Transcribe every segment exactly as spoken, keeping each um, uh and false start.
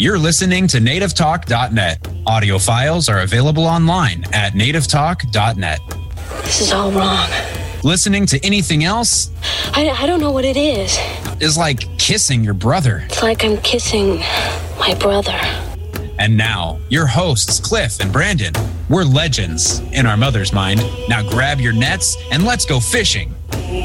You're listening to native talk dot net. Audio files are available online at native talk dot net. This is all wrong. Listening to anything else I, I don't know what it is. is like kissing your brother. It's like I'm kissing my brother. And now, your hosts, Cliff and Brandon. We're legends in our mother's mind. Now grab your nets and let's go fishing.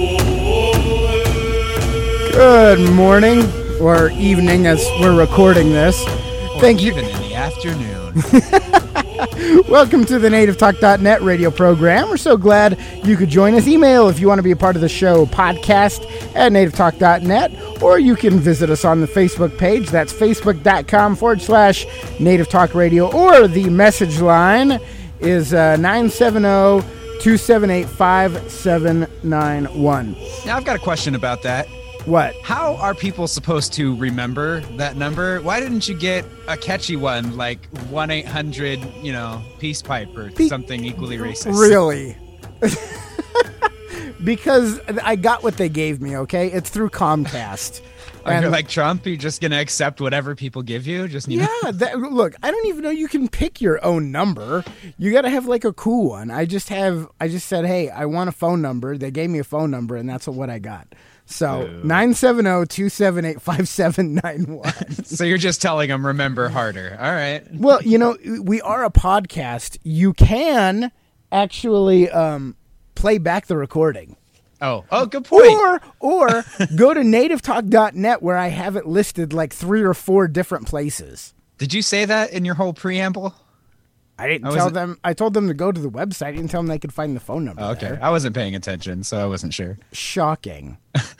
Good morning, or evening as we're recording this. Or Thank you. even in the afternoon. Welcome to the native talk dot net radio program. We're so glad you could join us. Email if you want to be a part of the show, podcast at native talk dot net, or you can visit us on the Facebook page. That's facebook.com forward slash native talk radio, or the message line is uh, nine seven zero, two seven eight, five seven nine one. Now, I've got a question about that. What? How are people supposed to remember that number? Why didn't you get a catchy one like one eight hundred, you know, peace pipe or Be- something equally racist? Really? Because I got what they gave me, okay? It's through Comcast. Are you And- like Trump? You're just going to accept whatever people give you? Just you know? Yeah, that, look, I don't even know you can pick your own number. You got to have like a cool one. I just have, I just said, hey, I want a phone number. They gave me a phone number, and that's what I got. So nine seven zero, two seven eight, five seven nine one. So you're just telling them, remember harder. All right. Well, you know, we are a podcast. You can actually um, play back the recording. Oh, oh, good point. Or or go to native talk dot net where I have it listed like three or four different places. Did you say that in your whole preamble? I didn't I tell wasn't- them. I told them to go to the website. I didn't tell them they could find the phone number. Oh, okay. there. I wasn't paying attention, so I wasn't sure. Shocking.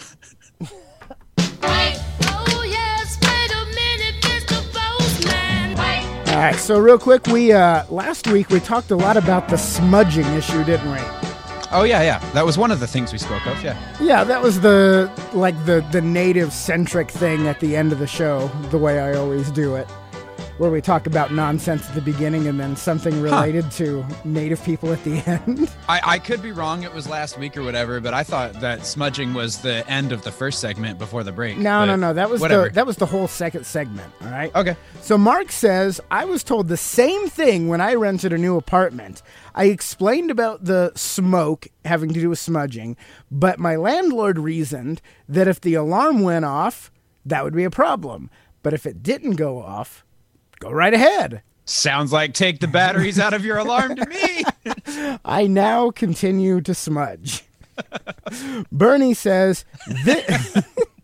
All right, so real quick, we uh, last week we talked a lot about the smudging issue, didn't we? Oh, yeah, yeah. That was one of the things we spoke of, yeah. Yeah, that was the like the the native centric thing at the end of the show, the way I always do it, where we talk about nonsense at the beginning and then something related to native people at the end. I, I could be wrong. It was last week or whatever, but I thought that smudging was the end of the first segment before the break. No, but no, no. That was whatever. the that was the whole second segment. All right. Okay. So Mark says, I was told the same thing when I rented a new apartment. I explained about the smoke having to do with smudging, but my landlord reasoned that if the alarm went off, that would be a problem. But if it didn't go off, go right ahead. Sounds like take the batteries out of your alarm to me. I now continue to smudge. Bernie says, thi-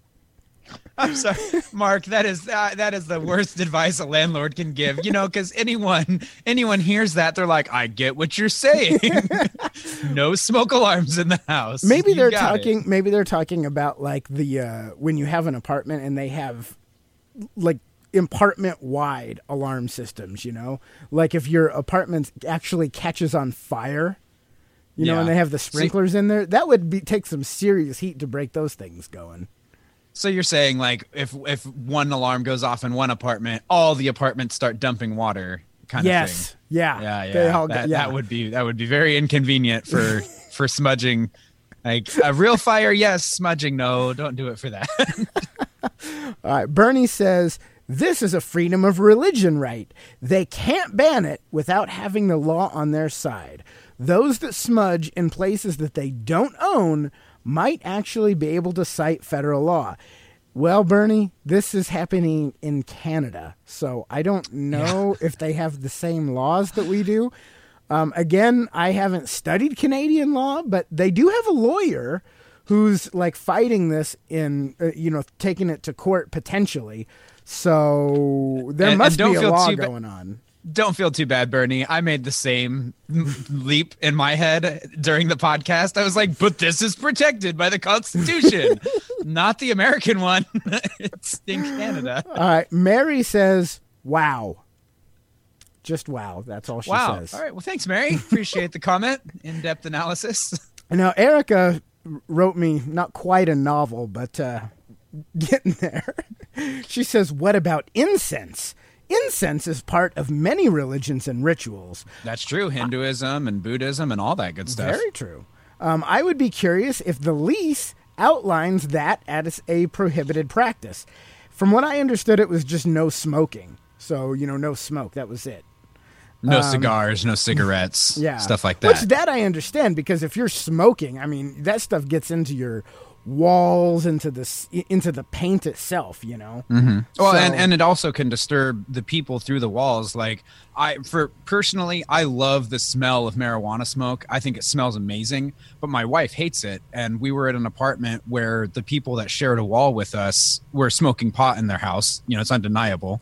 I'm sorry, Mark. That is uh, that is the worst advice a landlord can give. You know, because anyone anyone hears that, they're like, "I get what you're saying." No smoke alarms in the house. maybe You they're got it. talking. Maybe they're talking about like the uh, when you have an apartment and they have like apartment wide alarm systems. You know, like if your apartment actually catches on fire, you know, Yeah. and they have the sprinklers in there, that would be take some serious heat to break those things going. So you're saying like if if one alarm goes off in one apartment, all the apartments start dumping water, kind of Yes. thing. Yeah. Yeah, They yeah. all that, get- yeah. that would be that would be very inconvenient for for smudging. Like a real fire, yes. Smudging, no. Don't do it for that. All right, Bernie says, this is a freedom of religion right. They can't ban it without having the law on their side. Those that smudge in places that they don't own might actually be able to cite federal law. Well, Bernie, this is happening in Canada, so I don't know if they have the same laws that we do. Um, again, I haven't studied Canadian law, but they do have a lawyer who's like fighting this in, uh, you know, taking it to court potentially. So there And- must and don't be a feel law too ba- going on. Don't feel too bad, Bernie. I made the same leap in my head during the podcast. I was like, but this is protected by the Constitution, not the American one. It's in Canada. All right. Mary says, wow. Just wow. That's all she Wow. says. All right. Well, thanks, Mary. Appreciate the comment. In-depth analysis. Now, Erica wrote me not quite a novel, but uh, getting there. She says, what about incense? Incense is part of many religions and rituals. That's true. Hinduism and Buddhism and all that good stuff. Very true. Um, I would be curious if the lease outlines that as a prohibited practice. From what I understood, it was just no smoking. So, you know, no smoke. That was it. No Um, cigars, no cigarettes, Yeah. stuff like that. Which that I understand, because if you're smoking, I mean, that stuff gets into your walls, into the s- into the paint itself, you know. Mm-hmm. Well, So- and, and it also can disturb the people through the walls. Like I, for personally, I love the smell of marijuana smoke. I think it smells amazing, but my wife hates it. And we were at an apartment where the people that shared a wall with us were smoking pot in their house. You know, it's undeniable.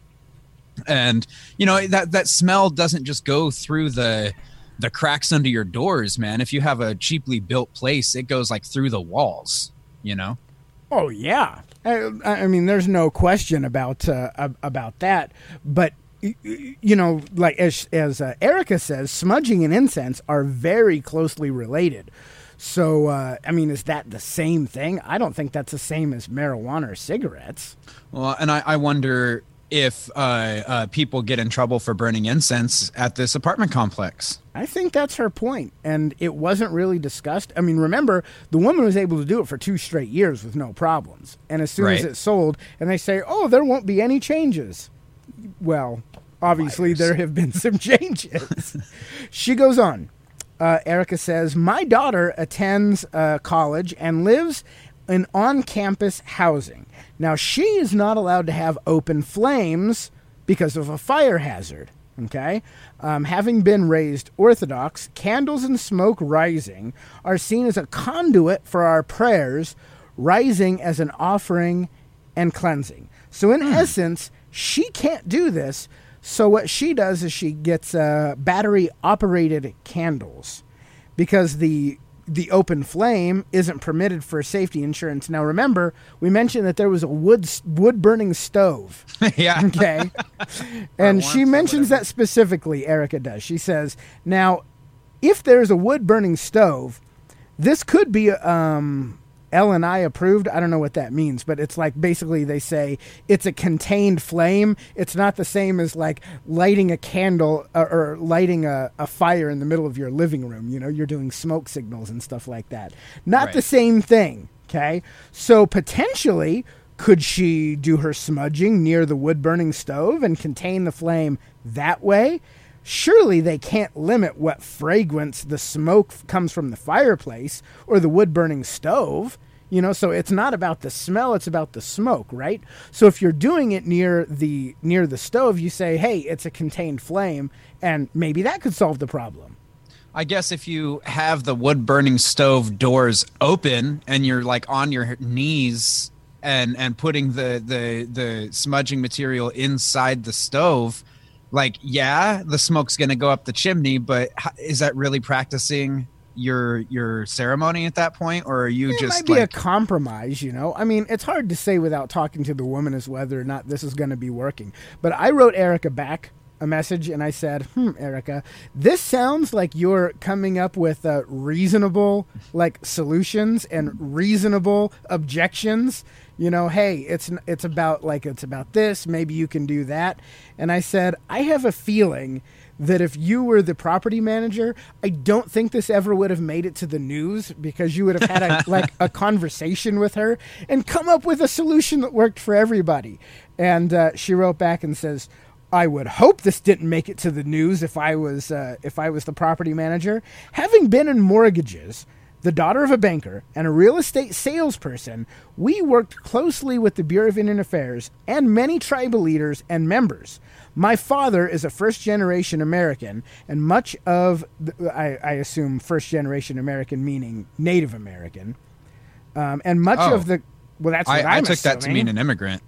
And you know that that smell doesn't just go through the the cracks under your doors, man. If you have a cheaply built place, it goes like through the walls. You know. Oh yeah, I, I mean, there's no question about uh, ab- about that. But y- y- you know, like as as uh, Erica says, smudging and incense are very closely related. So, uh, I mean, is that the same thing? I don't think that's the same as marijuana or cigarettes. Well, and I, I wonder if uh, uh, people get in trouble for burning incense at this apartment complex. I think that's her point, and it wasn't really discussed. I mean, remember, the woman was able to do it for two straight years with no problems. And as soon as Right. it sold, and they say, oh, there won't be any changes. Well, obviously, Liars. there have been some changes. She goes on. Uh, Erica says, my daughter attends uh, college and lives in on-campus housing. Now, she is not allowed to have open flames because of a fire hazard. Okay? Um, having been raised Orthodox, candles and smoke rising are seen as a conduit for our prayers, rising as an offering and cleansing. So, in essence, she can't do this. So, what she does is she gets uh, battery-operated candles because the the open flame isn't permitted for safety insurance. Now, remember, we mentioned that there was a wood wood burning stove. Yeah. Okay. And warmth she or mentions whatever. that specifically, Erica does. She says, now, if there's a wood burning stove, this could be um, L and I approved. I don't know what that means, but it's like basically they say it's a contained flame. It's not the same as like lighting a candle or, or lighting a, a fire in the middle of your living room. You know, you're doing smoke signals and stuff like that. Not Right. the same thing. Okay. So potentially, could she do her smudging near the wood burning stove and contain the flame that way? Surely they can't limit what fragrance the smoke f- comes from the fireplace or the wood burning stove. You know, so it's not about the smell, it's about the smoke, right? So if you're doing it near the near the stove, you say, hey, it's a contained flame, and maybe that could solve the problem. I guess if you have the wood burning stove doors open and you're like on your knees and and putting the the the smudging material inside the stove, like, yeah, the smoke's going to go up the chimney, but h- is that really practicing your your ceremony at that point, or are you It just might be like a compromise, you know. I mean, it's hard to say without talking to the woman as whether or not this is going to be working. But I wrote Erica back a message and I said, "Hmm, Erica, this sounds like you're coming up with uh, reasonable like solutions and reasonable objections. You know, hey, it's it's about like it's about this. Maybe you can do that." And I said, "I have a feeling that if you were the property manager, I don't think this ever would have made it to the news because you would have had a, like a conversation with her and come up with a solution that worked for everybody." And uh, she wrote back and says, "I would hope this didn't make it to the news if I was uh, if I was the property manager. Having been in mortgages, the daughter of a banker, and a real estate salesperson, we worked closely with the Bureau of Indian Affairs and many tribal leaders and members. My father is a first-generation American, and much of, the, I, I assume first-generation American meaning Native American, um, and much Oh. of the, well, that's what I, I I'm took that to assuming. mean an immigrant.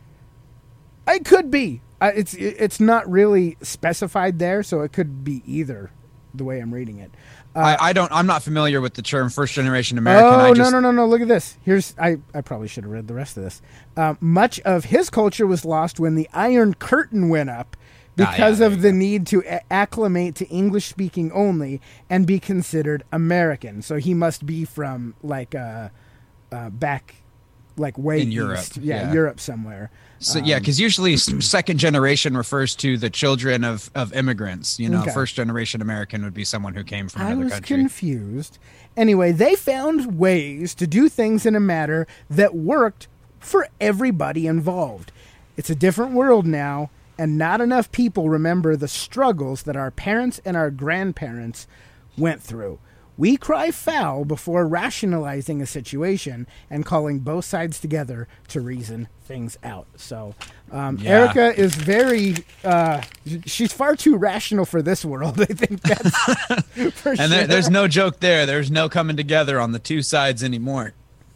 I could be. Uh, it's it's not really specified there, so it could be either. The way I'm reading it. Uh, I, I don't. I'm not familiar with the term first generation American. oh I just, no no no no! Look at this. Here's I. I probably should have read the rest of this. Uh, much of his culture was lost when the Iron Curtain went up, because Ah, yeah, of there the you go. need to a- acclimate to English speaking only and be considered American. So he must be from like uh, uh back, like way In Europe, east. Yeah, yeah. Europe somewhere. So, yeah, because usually s- second generation refers to the children of, of immigrants. You know, Okay. first generation American would be someone who came from I another was country. confused. Anyway, they found ways to do things in a manner that worked for everybody involved. It's a different world now, and not enough people remember the struggles that our parents and our grandparents went through. We cry foul before rationalizing a situation and calling both sides together to reason things out. So um, Yeah. Erica is very, uh, she's far too rational for this world. I think that's for And sure. there, there's no joke there. There's no coming together on the two sides anymore.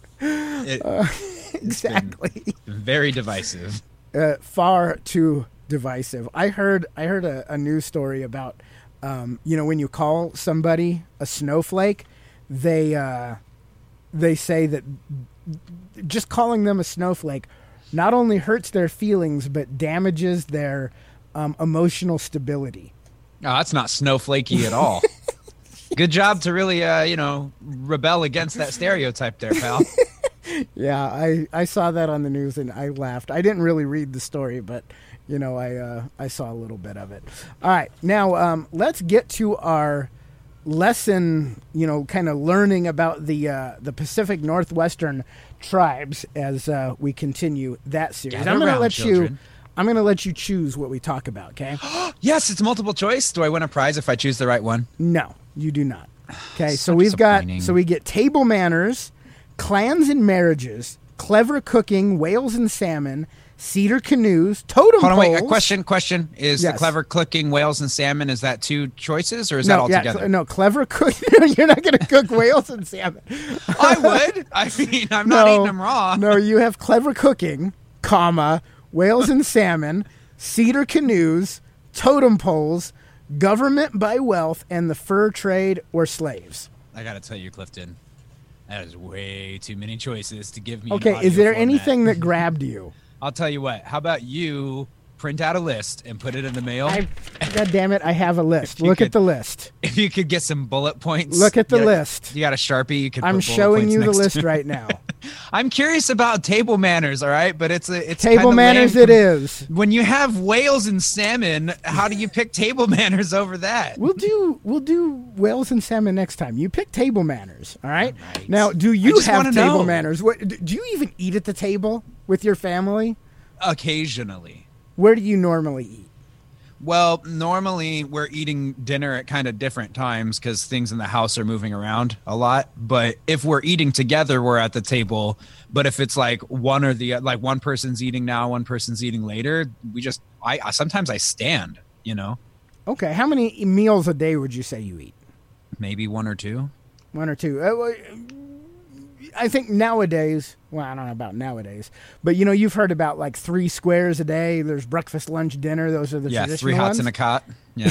It, exactly. very divisive. Uh, far too divisive. I heard I heard a, a news story about um, you know, when you call somebody a snowflake, they uh, they say that just calling them a snowflake not only hurts their feelings but damages their um, emotional stability. Oh, that's not snowflakey at all. Good job to really, uh, you know, rebel against that stereotype there, pal. Yeah, I, I saw that on the news and I laughed. I didn't really read the story, but you know, I uh, I saw a little bit of it. All right, now um, let's get to our lesson. You know, kind of learning about the uh, the Pacific Northwestern tribes as uh, we continue that series. Gather I'm going to round, let you. children. I'm going to let you choose what we talk about. Okay? Yes, it's multiple choice. Do I win a prize if I choose the right one? No, you do not. Okay, so So we've got disappointing. so we get table manners, clans and marriages, clever cooking, whales and salmon, cedar canoes, totem Hold on, poles. wait. A question, question. Is Yes. the clever cooking whales and salmon, is that two choices or is that No, all yeah, together? cl- no, clever cook. You're not going to cook whales and salmon. I would. I mean, I'm not no, eating them raw. No, you have clever cooking, comma, whales and salmon, cedar canoes, totem poles, government by wealth, and the fur trade or slaves. I got to tell you, Clifton, that is way too many choices to give me. an Okay, audio is there format. anything that grabbed you? I'll tell you what. How about you print out a list and put it in the mail? I, God damn it, I have a list. If you Look at could- the list. If you could get some bullet points. Look at the you got a- list. You got a Sharpie. You could. I'm put bullet showing points you the next list to- right now. I'm curious about table manners. All right, but it's a it's Table kinda manners lame it is. When you have whales and salmon, how do you pick table manners over that? We'll do we'll do whales and salmon next time. You pick table manners, all right? All right. Now, do I you just have wanna table know. manners? What, do you even eat at the table with your family? Occasionally. Where do you normally eat? Well, normally we're eating dinner at kind of different times because things in the house are moving around a lot. But if we're eating together, we're at the table. But if it's like one or the like one person's eating now, one person's eating later, we just I I- sometimes I stand. You know, Okay, how many meals a day would you say you eat? maybe one or two. One or two. Uh, well, I think nowadays, well, I don't know about nowadays, but you know, you've heard about like three squares a day. There's breakfast, lunch, dinner. Those are the Yeah, traditional three hots ones. in a cot. Yeah.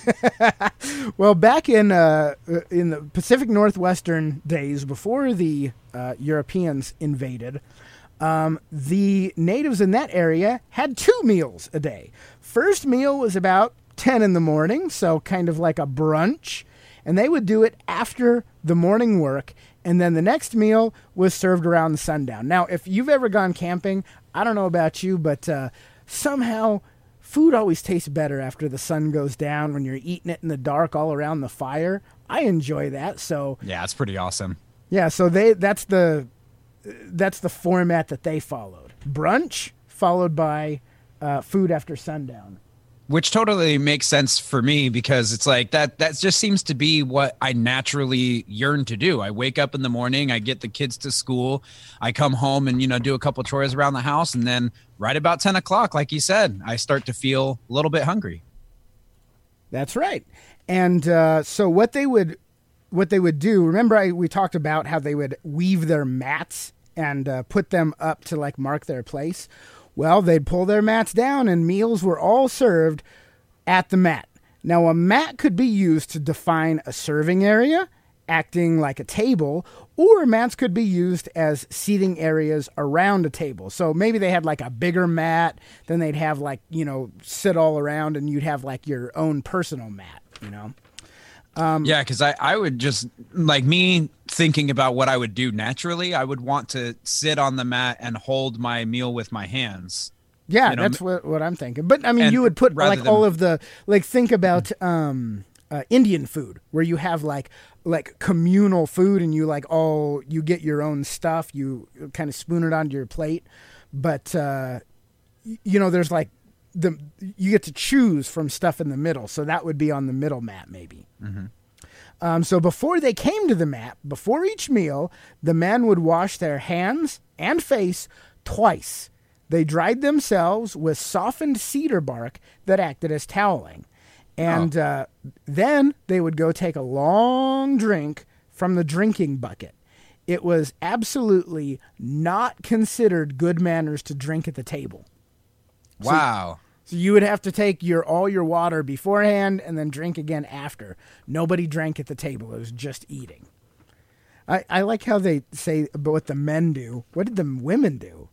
Well, back in uh, in the Pacific Northwestern days, before the uh, Europeans invaded, um, the natives in that area had two meals a day. First meal was about ten in the morning, so kind of like a brunch, and they would do it after the morning work, and then the next meal was served around sundown. Now, if you've ever gone camping, I don't know about you, but uh, somehow food always tastes better after the sun goes down when you're eating it in the dark all around the fire. I enjoy that. So Yeah, it's pretty awesome. yeah, so they that's the that's the format that they followed. Brunch followed by uh, food after sundown. Which totally makes sense for me because it's like that that just seems to be what I naturally yearn to do. I wake up in the morning, I get the kids to school, I come home and, you know, do a couple chores around the house. And then right about ten o'clock, like you said, I start to feel a little bit hungry. That's right. And uh, so what they would what they would do, remember I, we talked about how they would weave their mats and uh, put them up to like mark their place. Well, they'd pull their mats down and meals were all served at the mat. Now, a mat could be used to define a serving area, acting like a table, or mats could be used as seating areas around a table. So maybe they had like a bigger mat, then they'd have like, you know, sit all around and you'd have like your own personal mat, you know? Yeah, because I, I would just, like me thinking about what I would do naturally, I would want to sit on the mat and hold my meal with my hands. Yeah, You know, that's what, what I'm thinking. But I mean, and you would put rather like than- all of the, like think about um, uh, Indian food where you have like like communal food and you like all, you get your own stuff, you kind of spoon it onto your plate. But, uh, y- you know, there's like the you get to choose from stuff in the middle. So that would be on the middle mat, maybe. Mm-hmm. Um, so before they came to the mat, before each meal, the men would wash their hands and face twice. They dried themselves with softened cedar bark that acted as toweling. And oh. uh, then they would go take a long drink from the drinking bucket. It was absolutely not considered good manners to drink at the table. Wow. So, so you would have to take your all your water beforehand and then drink again after. Nobody drank at the table. It was just eating. I, I like how they say about what the men do. What did the women do?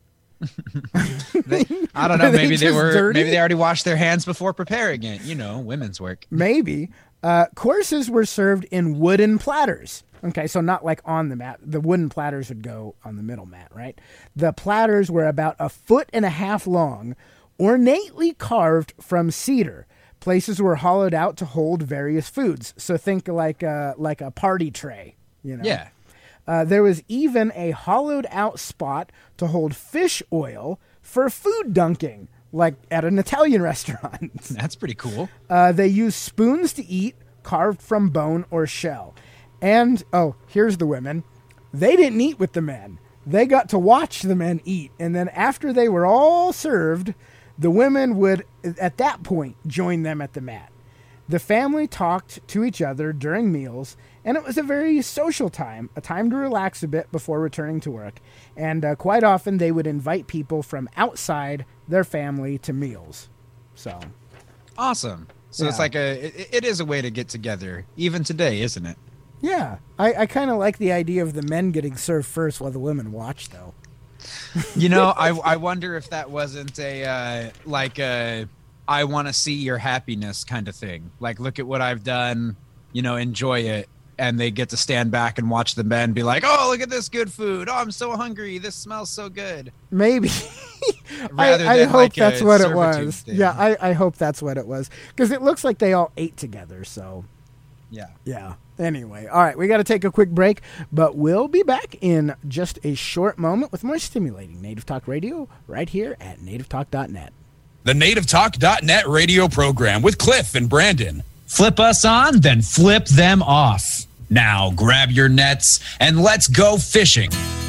they, I don't know. They maybe they were. dirty? Maybe they already washed their hands before preparing it. You know, women's work. Maybe. Uh, courses were served in wooden platters. Okay, so not like on the mat. The wooden platters would go on the middle mat, right? The platters were about a foot and a half long, ornately carved from cedar. Places were hollowed out to hold various foods. So think like a, like a party tray, you know? Yeah. Uh, there was even a hollowed out spot to hold fish oil for food dunking, like at an Italian restaurant. That's pretty cool. Uh, they used spoons to eat, carved from bone or shell. And, oh, here's the women. They didn't eat with the men. They got to watch the men eat. And then after they were all served, the women would, at that point, join them at the mat. The family talked to each other during meals, and it was a very social time, a time to relax a bit before returning to work. And uh, quite often they would invite people from outside their family to meals. So awesome. So yeah. It's like a, it, it is a way to get together, even today, isn't it? Yeah. I, I kind of like the idea of the men getting served first while the women watch, though. You know, I, I wonder if that wasn't a, uh, like a, I want to see your happiness kind of thing. Like, look at what I've done, you know, enjoy it. And they get to stand back and watch the men be like, oh, look at this good food. Oh, I'm so hungry. This smells so good. Maybe. Rather I, I than hope like that's a what it servitude was. thing. Yeah, I, I hope that's what it was. Because it looks like they all ate together, so. Yeah. Yeah. Anyway, all right, we got to take a quick break, but we'll be back in just a short moment with more stimulating Native Talk Radio right here at native talk dot net. The native talk dot net radio program with Cliff and Brandon. Flip us on, then flip them off. Now grab your nets and let's go fishing.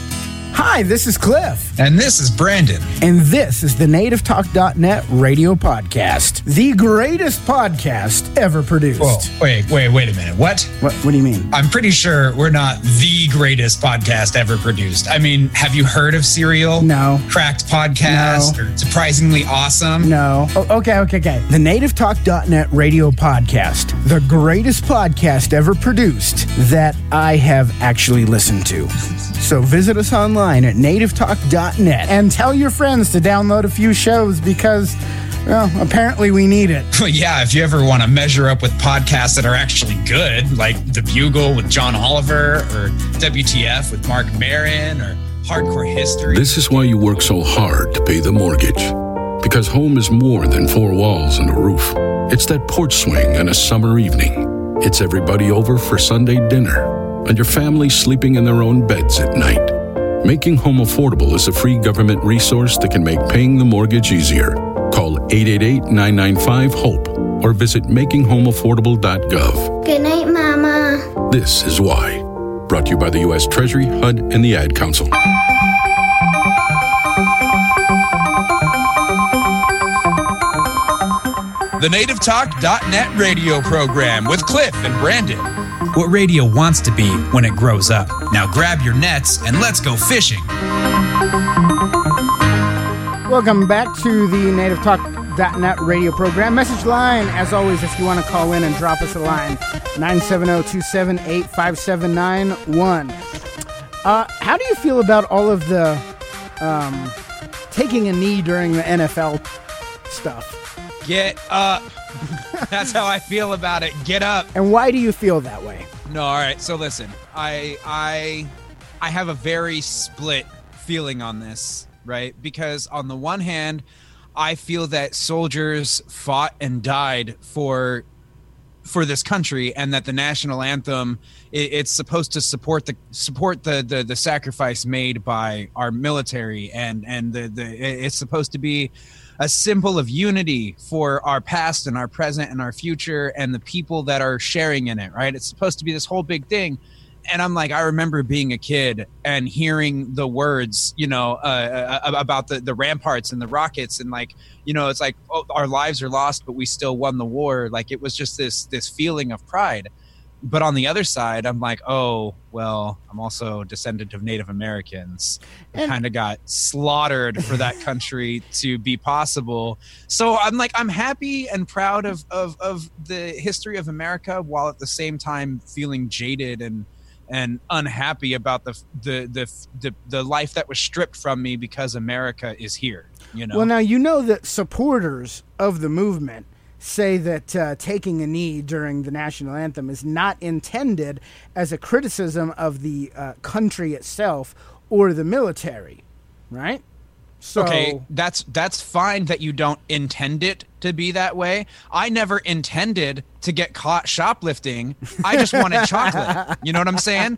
Hi, this is Cliff. And this is Brandon. And this is the native talk dot net radio podcast, the greatest podcast ever produced. Whoa, wait, wait, wait a minute. What? What, what do you mean? I'm pretty sure we're not the greatest podcast ever produced. I mean, have you heard of Serial? No. Cracked Podcast? No. Or Surprisingly Awesome? No. Oh, okay, okay, okay. The native talk dot net radio podcast, the greatest podcast ever produced that I have actually listened to. So visit us online at native talk dot net and tell your friends to download a few shows because, well, apparently we need it. Well, yeah, if you ever want to measure up with podcasts that are actually good, like The Bugle with John Oliver or W T F with Mark Maron or Hardcore History. This is why you work so hard to pay the mortgage. Because home is more than four walls and a roof. It's that porch swing on a summer evening. It's everybody over for Sunday dinner. And your family sleeping in their own beds at night. Making Home Affordable is a free government resource that can make paying the mortgage easier. Call eight eight eight, nine nine five, HOPE or visit making home affordable dot gov. Good night, Mama. This is why. Brought to you by the U S Treasury, H U D, and the Ad Council. The native talk dot net radio program with Cliff and Brandon. What radio wants to be when it grows up. Now grab your nets and let's go fishing. Welcome back to the native talk dot net radio program. Message line, as always, if you want to call in and drop us a line, nine seven zero, two seven eight, five seven nine one. Uh, how do you feel about all of the um, taking a knee during the N F L stuff? Get up. That's how I feel about it. Get up. And why do you feel that way? No, all right. So listen, I I I have a very split feeling on this, right? Because on the one hand, I feel that soldiers fought and died for for this country, and that the national anthem, it, it's supposed to support the support the, the the sacrifice made by our military, and and the the it's supposed to be a symbol of unity for our past and our present and our future and the people that are sharing in it, right? It's supposed to be this whole big thing. And I'm like, I remember being a kid and hearing the words, you know, uh, about the, the ramparts and the rockets. And like, you know, it's like, oh, our lives are lost, but we still won the war. Like, it was just this, this feeling of pride. But on the other side, I'm like, oh, well, I'm also a descendant of Native Americans. I kind of got slaughtered for that country to be possible. So I'm like, I'm happy and proud of, of, of the history of America, while at the same time feeling jaded and and unhappy about the, the the the the life that was stripped from me because America is here. You know. Well, now you know that supporters of the movement say that uh, taking a knee during the national anthem is not intended as a criticism of the uh, country itself or the military, right? So, okay, that's that's fine that you don't intend it to be that way. I never intended to get caught shoplifting. I just wanted chocolate. You know what I'm saying?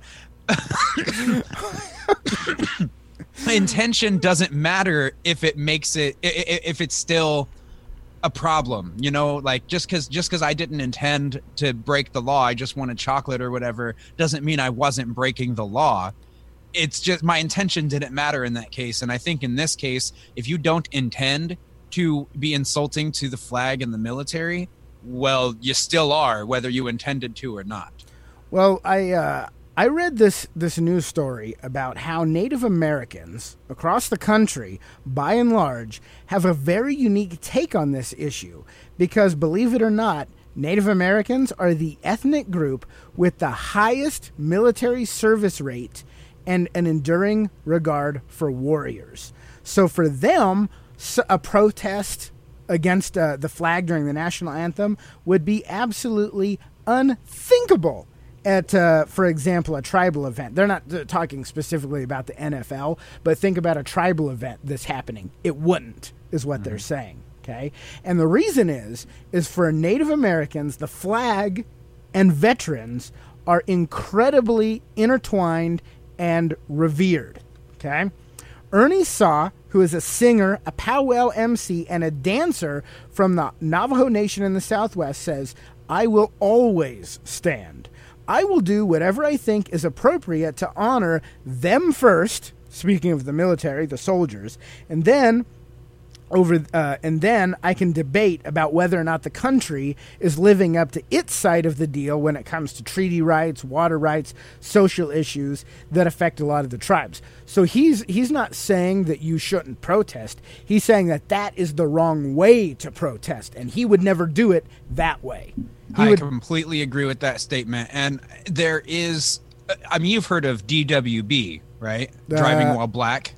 Intention doesn't matter if it makes it if it's still a problem. You know, like just because just because I didn't intend to break the law, I just wanted chocolate or whatever, doesn't mean I wasn't breaking the law. It's just my intention didn't matter in that case. And I think in this case, if you don't intend to be insulting to the flag and the military, well, you still are, whether you intended to or not. Well, I uh, I read this, this news story about how Native Americans across the country, by and large, have a very unique take on this issue. Because, believe it or not, Native Americans are the ethnic group with the highest military service rate and an enduring regard for warriors. So for them, a protest against uh, the flag during the national anthem would be absolutely unthinkable at, uh, for example, a tribal event. They're not uh, talking specifically about the N F L, but think about a tribal event that's happening. It wouldn't, is what mm-hmm. they're saying, okay? And the reason is, is for Native Americans, the flag and veterans are incredibly intertwined and revered, okay? Ernie Saw, who is a singer, a powwow M C, and a dancer from the Navajo Nation in the Southwest, says, "I will always stand. I will do whatever I think is appropriate to honor them first," speaking of the military, the soldiers, and then over uh, and then I can debate about whether or not the country is living up to its side of the deal when it comes to treaty rights, water rights, social issues that affect a lot of the tribes. So he's he's not saying that you shouldn't protest. He's saying that that is the wrong way to protest, and he would never do it that way. He I would, completely agree with that statement. And there is, I mean, you've heard of D W B, right? Uh, Driving while black.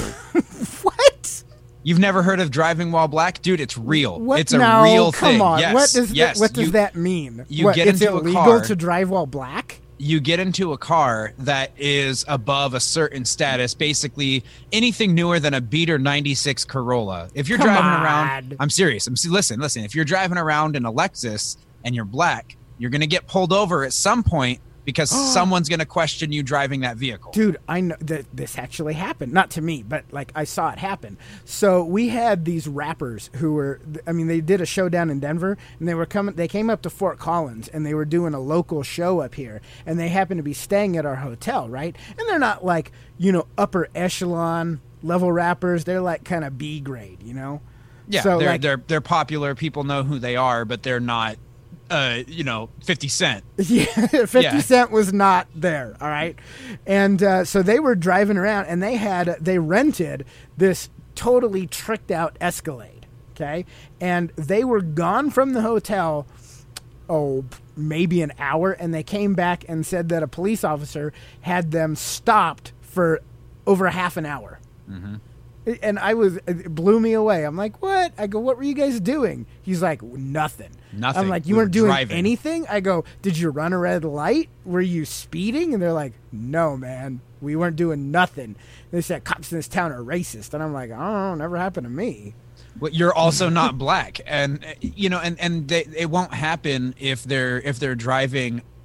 What? You've never heard of driving while black? Dude, it's real. What? It's a no, real come thing. on. Yes, What does, yes. that, what does you, that mean? You what, get it's into illegal a car. to drive while black? You get into a car that is above a certain status, basically anything newer than a Beater ninety-six Corolla. If you're Come driving on. around, I'm serious. I'm listen, listen. If you're driving around in a Lexus and you're black, you're going to get pulled over at some point because someone's going to question you driving that vehicle. Dude, I know that this actually happened. Not to me, but like I saw it happen. So we had these rappers who were, I mean, they did a show down in Denver, and they were coming, they came up to Fort Collins, and they were doing a local show up here, and they happened to be staying at our hotel, right? And they're not like, you know, upper echelon level rappers. They're like kind of B grade, you know? Yeah, so, they're, like, they're, they're popular. People know who they are, but they're not, uh, you know, fifty Cent. Yeah, fifty Yeah. Cent was not there, all right? And uh, so they were driving around, and they had, they rented this totally tricked out Escalade, okay? And they were gone from the hotel, oh, maybe an hour, and they came back and said that a police officer had them stopped for over half an hour. Mm-hmm. And I was, it blew me away. I'm like, what? I go, what were you guys doing? He's like, nothing. Nothing. I'm like, you We were weren't doing driving. anything? I go, did you run a red light? Were you speeding? And they're like, no, man, we weren't doing nothing. They said cops in this town are racist. And I'm like, oh, never happened to me. Well, you're also not black, and you know, and and they, it won't happen if they're if they're driving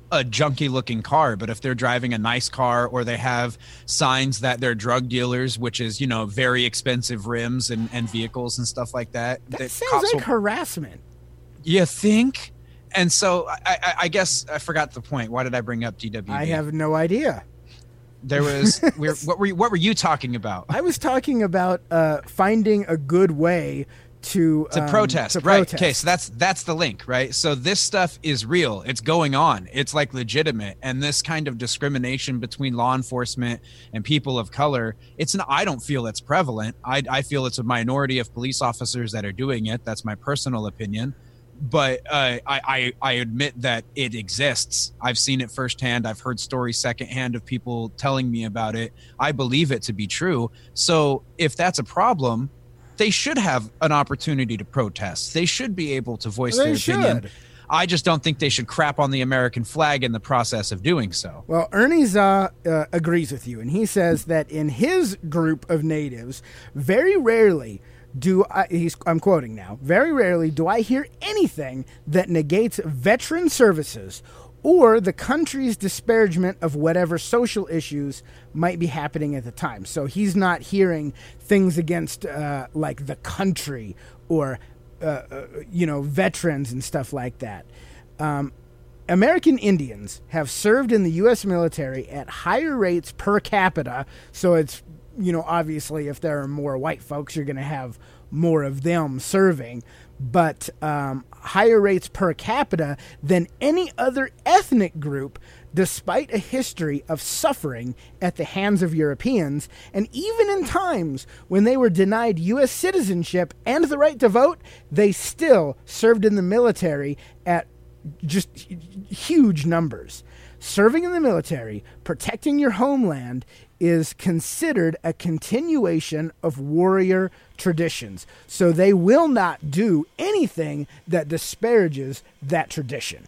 a junky looking car, but if they're driving a nice car or they have signs that they're drug dealers, which is, you know, very expensive rims and, and vehicles and stuff like that. That that sounds cops like will- harassment. You think? And so I, I, I guess I forgot the point. Why did I bring up D W B? I have no idea. There was, we're, what were you, what were you talking about? I was talking about uh, finding a good way to to um, protest, to right? protest. Okay, so that's that's the link, right? So this stuff is real. It's going on. It's like legitimate, and this kind of discrimination between law enforcement and people of color, it's not. I don't feel it's prevalent. I I feel it's a minority of police officers that are doing it. That's my personal opinion. But uh, I, I I admit that it exists. I've seen it firsthand. I've heard stories secondhand of people telling me about it. I believe it to be true. So if that's a problem, they should have an opportunity to protest. They should be able to voice They their should. opinion. I just don't think they should crap on the American flag in the process of doing so. Well, Ernie Za uh, agrees with you, and he says that in his group of natives, very rarely do I, he's, I'm quoting now, very rarely do I hear anything that negates veteran services or the country's disparagement of whatever social issues might be happening at the time. So he's not hearing things against uh, like the country or, uh, uh, you know, veterans and stuff like that. Um, American Indians have served in the U S military at higher rates per capita, so it's, you know, obviously if there are more white folks, you're going to have more of them serving, but um, higher rates per capita than any other ethnic group, despite a history of suffering at the hands of Europeans. And even in times when they were denied U S citizenship and the right to vote, they still served in the military at just huge numbers. Serving in the military, protecting your homeland, is considered a continuation of warrior traditions. So they will not do anything that disparages that tradition.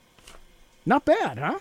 Not bad, huh?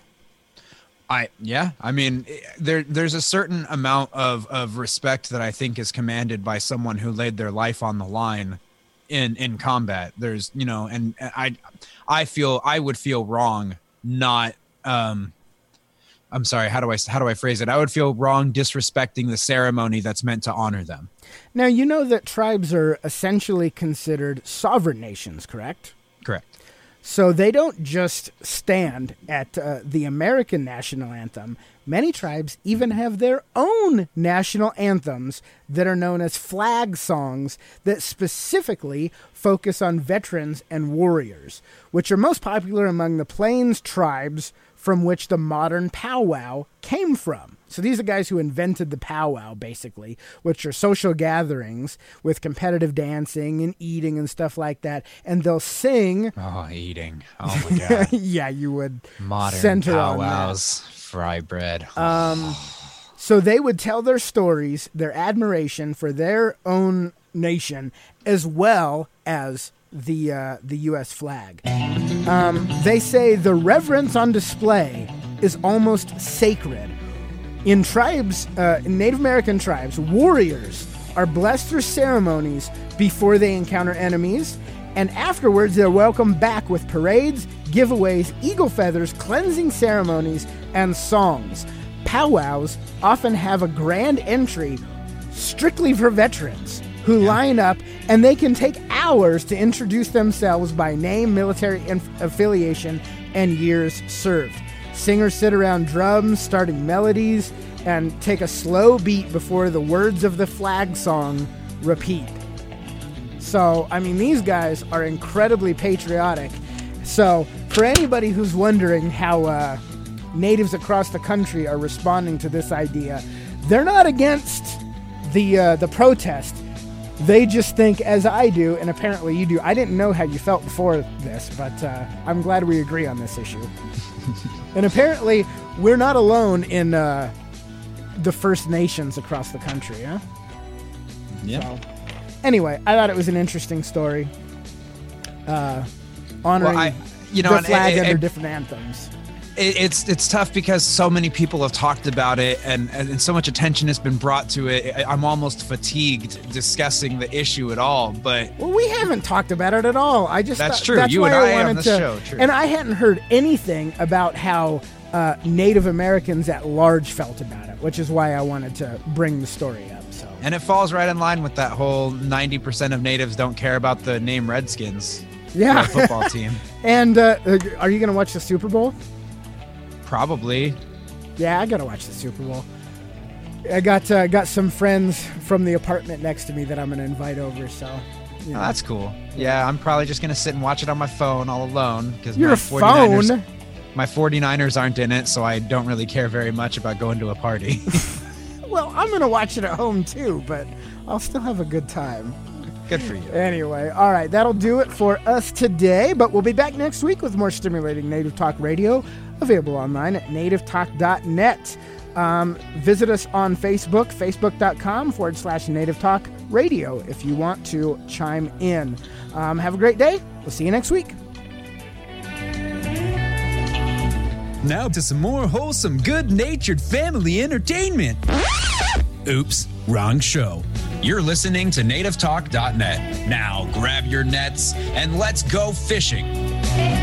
I yeah, I mean, there there's a certain amount of, of respect that I think is commanded by someone who laid their life on the line in in combat. There's, you know, and I I feel I would feel wrong not um I'm sorry, how do I how do I phrase it? I would feel wrong disrespecting the ceremony that's meant to honor them. Now, you know that tribes are essentially considered sovereign nations, correct? Correct. So they don't just stand at uh, the American national anthem. Many tribes even have their own national anthems that are known as flag songs that specifically focus on veterans and warriors, which are most popular among the Plains tribes from which the modern powwow came from. So these are guys who invented the powwow, basically, which are social gatherings with competitive dancing and eating and stuff like that. And they'll sing. Oh, eating. Oh, my God. Yeah, you would Modern center on that. powwows, fry bread. Um, so they would tell their stories, their admiration for their own nation, as well as the uh, the U S flag. Um, they say the reverence on display is almost sacred. In tribes, uh, in Native American tribes, warriors are blessed through ceremonies before they encounter enemies, and afterwards they're welcomed back with parades, giveaways, eagle feathers, cleansing ceremonies, and songs. Powwows often have a grand entry strictly for veterans who yeah. line up, and they can take hours to introduce themselves by name, military inf- affiliation, and years served. Singers sit around drums, starting melodies, and take a slow beat before the words of the flag song repeat. So, I mean, these guys are incredibly patriotic. So, for anybody who's wondering how uh, natives across the country are responding to this idea, they're not against the uh, the protest. They just think, as I do, and apparently you do. I didn't know how you felt before this, but uh, I'm glad we agree on this issue. And apparently, we're not alone in uh, the First Nations across the country, huh? Yeah. So, anyway, I thought it was an interesting story. Uh, honoring Well, I- you know, the and- flag and- under and- different anthems. it, it's it's tough because so many people have talked about it, and, and so much attention has been brought to it. I'm almost fatigued discussing the issue at all. But well, we haven't talked about it at all. I just that's thought, true. That's you why and I, I wanted on this to, show, true. And I hadn't heard anything about how uh, Native Americans at large felt about it, which is why I wanted to bring the story up. So, and it falls right in line with that whole ninety percent of natives don't care about the name Redskins. Yeah, football team. And uh, are you going to watch the Super Bowl? Probably. Yeah, I got to watch the Super Bowl. I got uh, got some friends from the apartment next to me that I'm going to invite over. So, you know. Oh, that's cool. Yeah, I'm probably just going to sit and watch it on my phone all alone because your my phone. My 49ers aren't in it, so I don't really care very much about going to a party. Well, I'm going to watch it at home too, but I'll still have a good time. Good for you. Anyway, all right, that'll do it for us today, but we'll be back next week with more stimulating Native Talk Radio, available online at native talk dot net. Um, visit us on Facebook, facebook.com forward slash Native Talk Radio if you want to chime in. Um, have a great day. We'll see you next week. Now to some more wholesome, good-natured family entertainment. Oops, wrong show. You're listening to native talk dot net. Now grab your nets and let's go fishing.